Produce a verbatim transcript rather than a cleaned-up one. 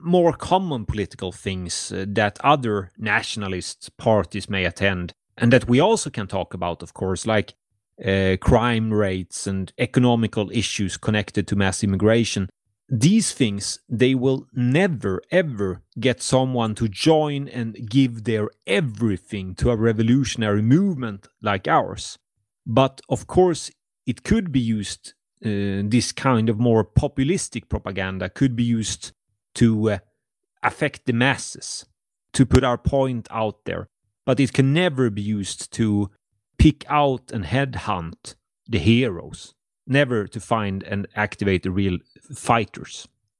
more common political things uh, that other nationalist parties may attend, and that we also can talk about, of course, like uh, crime rates and economical issues connected to mass immigration. These things, they will never ever get someone to join and give their everything to a revolutionary movement like ours. But of course, it could be used, uh, this kind of more populistic propaganda could be used to uh, affect the masses, to put our point out there. But it can never be used to pick out and headhunt the heroes, never to find and activate the real fighters.